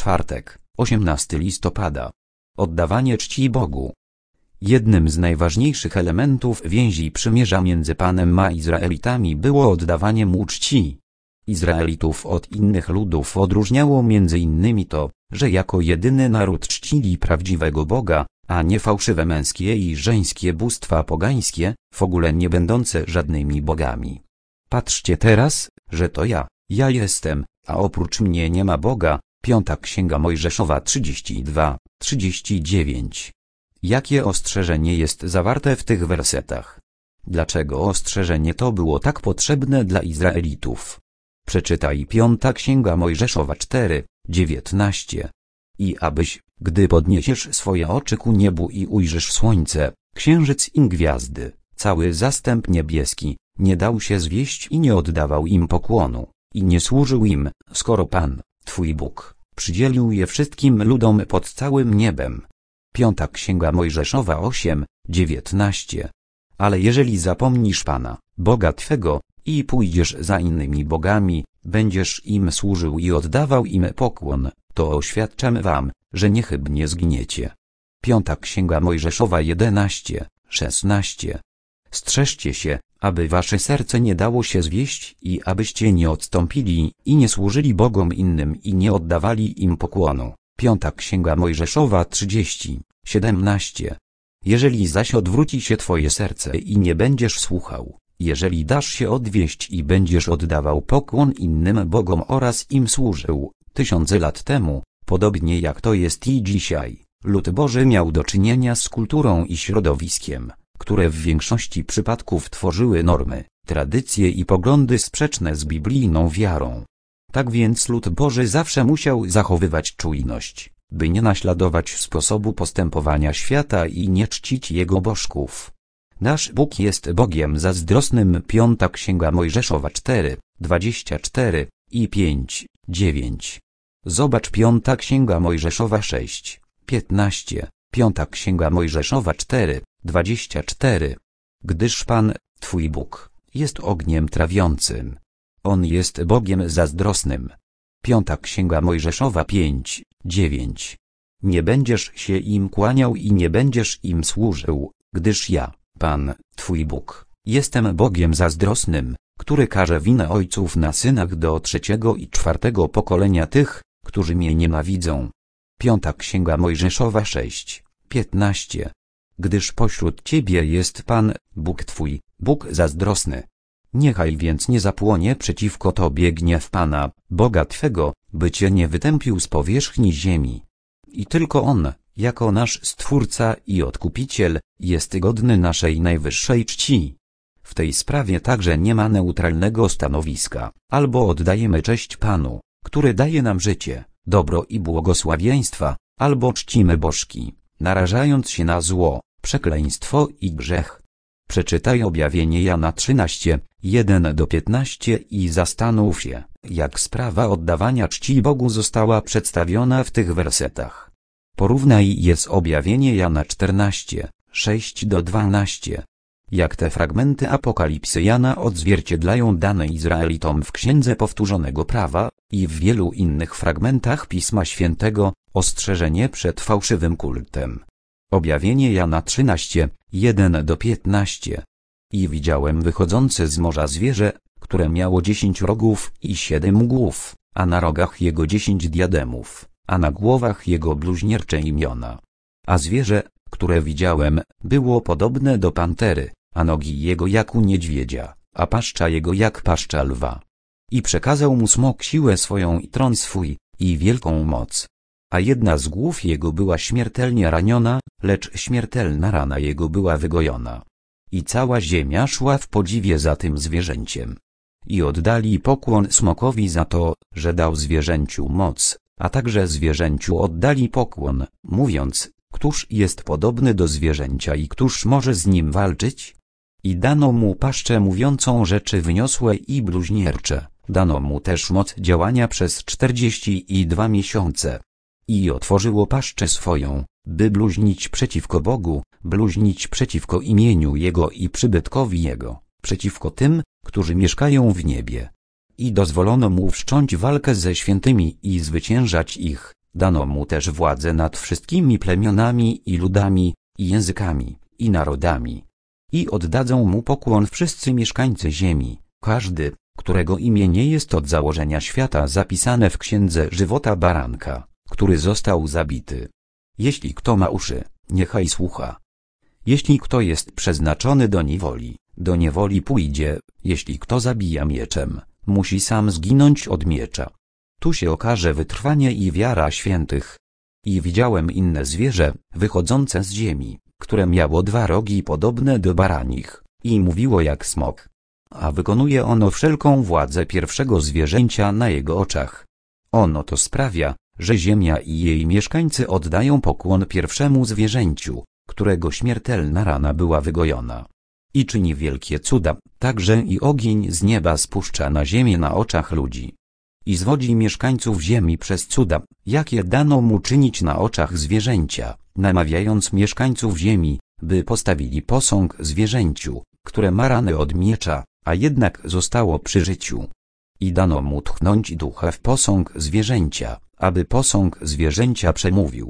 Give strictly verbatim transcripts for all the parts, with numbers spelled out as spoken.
Czwartek, osiemnastego listopada. Oddawanie czci Bogu. Jednym z najważniejszych elementów więzi przymierza między Panem a Izraelitami było oddawanie Mu czci. Izraelitów od innych ludów odróżniało między innymi to, że jako jedyny naród czcili prawdziwego Boga, a nie fałszywe męskie i żeńskie bóstwa pogańskie, w ogóle nie będące żadnymi bogami. Patrzcie teraz, że to ja, ja jestem, a oprócz mnie nie ma Boga. Piąta Księga Mojżeszowa trzydzieści dwa, trzydzieści dziewięć. Jakie ostrzeżenie jest zawarte w tych wersetach? Dlaczego ostrzeżenie to było tak potrzebne dla Izraelitów? Przeczytaj Piąta Księga Mojżeszowa cztery, dziewiętnaście. I abyś, gdy podniesiesz swoje oczy ku niebu i ujrzysz słońce, księżyc i gwiazdy, cały zastęp niebieski, nie dał się zwieść i nie oddawał im pokłonu, i nie służył im, skoro Pan, Twój Bóg, przydzielił je wszystkim ludom pod całym niebem. Piąta Księga Mojżeszowa osiem, dziewiętnaście. Ale jeżeli zapomnisz Pana, Boga Twego, i pójdziesz za innymi bogami, będziesz im służył i oddawał im pokłon, to oświadczam wam, że niechybnie zginiecie. Piąta Księga Mojżeszowa jedenaście, szesnaście. Strzeżcie się, aby wasze serce nie dało się zwieść i abyście nie odstąpili i nie służyli bogom innym i nie oddawali im pokłonu. Piąta Księga Mojżeszowa trzydzieści, siedemnaście. Jeżeli zaś odwróci się twoje serce i nie będziesz słuchał, jeżeli dasz się odwieść i będziesz oddawał pokłon innym bogom oraz im służył, tysiące lat temu, podobnie jak to jest i dzisiaj, lud Boży miał do czynienia z kulturą i środowiskiem, które w większości przypadków tworzyły normy, tradycje i poglądy sprzeczne z biblijną wiarą. Tak więc lud Boży zawsze musiał zachowywać czujność, by nie naśladować sposobu postępowania świata i nie czcić jego bożków. Nasz Bóg jest Bogiem zazdrosnym. Piąta Księga Mojżeszowa cztery, dwadzieścia cztery i pięć, dziewięć. Zobacz Piąta Księga Mojżeszowa sześć, piętnaście, Piąta Księga Mojżeszowa cztery, dwadzieścia cztery. Gdyż Pan, Twój Bóg, jest ogniem trawiącym. On jest Bogiem zazdrosnym. Piąta Księga Mojżeszowa pięć, dziewięć. Nie będziesz się im kłaniał i nie będziesz im służył, gdyż ja, Pan, Twój Bóg, jestem Bogiem zazdrosnym, który karze winę ojców na synach do trzeciego i czwartego pokolenia tych, którzy mnie nienawidzą. Piąta Księga Mojżeszowa sześć, piętnaście. Gdyż pośród ciebie jest Pan, Bóg Twój, Bóg zazdrosny. Niechaj więc nie zapłonie przeciwko tobie gniew Pana, Boga Twego, by cię nie wytępił z powierzchni ziemi. I tylko On, jako nasz Stwórca i Odkupiciel, jest godny naszej najwyższej czci. W tej sprawie także nie ma neutralnego stanowiska, albo oddajemy cześć Panu, który daje nam życie, dobro i błogosławieństwa, albo czcimy bożki, narażając się na zło, przekleństwo i grzech. Przeczytaj Objawienie Jana trzynaście, jeden do piętnastu i zastanów się, jak sprawa oddawania czci Bogu została przedstawiona w tych wersetach. Porównaj je z Objawienie Jana czternaście, sześć do dwunastu. Jak te fragmenty Apokalipsy Jana odzwierciedlają dane Izraelitom w Księdze Powtórzonego Prawa i w wielu innych fragmentach Pisma Świętego, ostrzeżenie przed fałszywym kultem. Objawienie Jana trzynaście, jeden do piętnastu. I widziałem wychodzące z morza zwierzę, które miało dziesięć rogów i siedem głów, a na rogach jego dziesięć diademów, a na głowach jego bluźniercze imiona. A zwierzę, które widziałem, było podobne do pantery, a nogi jego jak u niedźwiedzia, a paszcza jego jak paszcza lwa. I przekazał mu smok siłę swoją i tron swój, i wielką moc. A jedna z głów jego była śmiertelnie raniona, lecz śmiertelna rana jego była wygojona. I cała ziemia szła w podziwie za tym zwierzęciem. I oddali pokłon smokowi za to, że dał zwierzęciu moc, a także zwierzęciu oddali pokłon, mówiąc, któż jest podobny do zwierzęcia i któż może z nim walczyć? I dano mu paszczę mówiącą rzeczy wyniosłe i bluźniercze, dano mu też moc działania przez czterdzieści i dwa miesiące. I otworzyło paszczę swoją, by bluźnić przeciwko Bogu, bluźnić przeciwko imieniu Jego i przybytkowi Jego, przeciwko tym, którzy mieszkają w niebie. I dozwolono mu wszcząć walkę ze świętymi i zwyciężać ich, Dano mu też władzę nad wszystkimi plemionami i ludami, i językami, i narodami. I oddadzą mu pokłon wszyscy mieszkańcy ziemi, każdy, którego imię nie jest od założenia świata zapisane w księdze żywota baranka, który został zabity. Jeśli kto ma uszy, niechaj słucha. Jeśli kto jest przeznaczony do niewoli, do niewoli pójdzie, jeśli kto zabija mieczem, musi sam zginąć od miecza. Tu się okaże wytrwanie i wiara świętych. I widziałem inne zwierzę, wychodzące z ziemi, które miało dwa rogi podobne do baranich, i mówiło jak smok. A wykonuje ono wszelką władzę pierwszego zwierzęcia na jego oczach. Ono to sprawia, że ziemia i jej mieszkańcy oddają pokłon pierwszemu zwierzęciu, którego śmiertelna rana była wygojona. I czyni wielkie cuda, także i ogień z nieba spuszcza na ziemię na oczach ludzi. I zwodzi mieszkańców ziemi przez cuda, jakie dano mu czynić na oczach zwierzęcia, namawiając mieszkańców ziemi, by postawili posąg zwierzęciu, które ma rany od miecza, a jednak zostało przy życiu. I dano mu tchnąć ducha w posąg zwierzęcia, aby posąg zwierzęcia przemówił.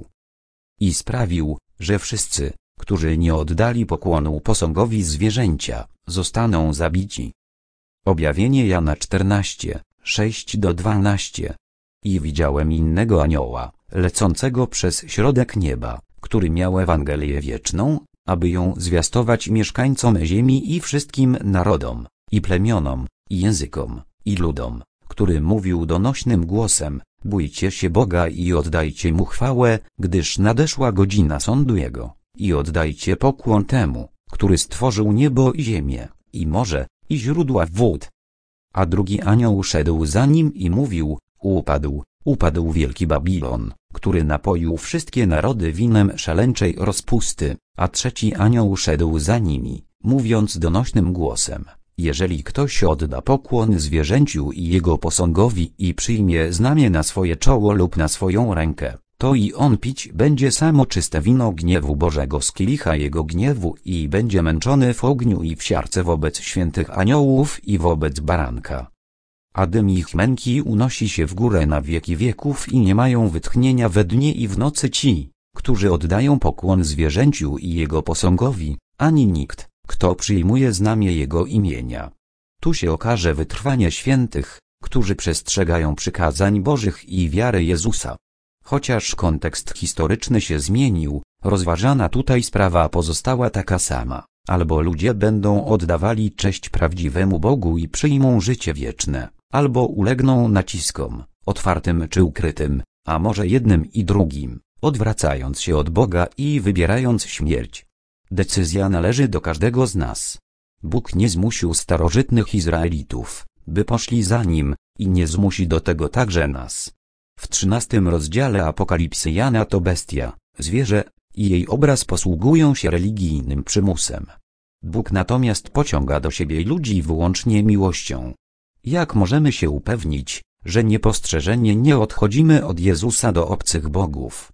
I sprawił, że wszyscy, którzy nie oddali pokłonu posągowi zwierzęcia, zostaną zabici. Objawienie Jana czternaście, sześć do dwunastu. I widziałem innego anioła, lecącego przez środek nieba, który miał Ewangelię wieczną, aby ją zwiastować mieszkańcom ziemi i wszystkim narodom, i plemionom, i językom, i ludom, który mówił donośnym głosem: bójcie się Boga i oddajcie Mu chwałę, gdyż nadeszła godzina sądu Jego, i oddajcie pokłon temu, który stworzył niebo i ziemię, i morze, i źródła wód. A drugi anioł szedł za nim i mówił: upadł, upadł wielki Babilon, który napoił wszystkie narody winem szaleńczej rozpusty. A trzeci anioł szedł za nimi, mówiąc donośnym głosem: jeżeli ktoś odda pokłon zwierzęciu i jego posągowi i przyjmie znamię na swoje czoło lub na swoją rękę, to i on pić będzie samo czyste wino gniewu Bożego z kielicha jego gniewu i będzie męczony w ogniu i w siarce wobec świętych aniołów i wobec baranka. A dym ich męki unosi się w górę na wieki wieków i nie mają wytchnienia we dnie i w nocy ci, którzy oddają pokłon zwierzęciu i jego posągowi, ani nikt, kto przyjmuje znamię jego imienia. Tu się okaże wytrwanie świętych, którzy przestrzegają przykazań Bożych i wiary Jezusa. Chociaż kontekst historyczny się zmienił, rozważana tutaj sprawa pozostała taka sama. Albo ludzie będą oddawali cześć prawdziwemu Bogu i przyjmą życie wieczne, albo ulegną naciskom, otwartym czy ukrytym, a może jednym i drugim, odwracając się od Boga i wybierając śmierć. Decyzja należy do każdego z nas. Bóg nie zmusił starożytnych Izraelitów, by poszli za Nim, i nie zmusi do tego także nas. W trzynastym rozdziale Apokalipsy Jana to bestia, zwierzę, i jej obraz posługują się religijnym przymusem. Bóg natomiast pociąga do siebie ludzi wyłącznie miłością. Jak możemy się upewnić, że niepostrzeżenie nie odchodzimy od Jezusa do obcych bogów?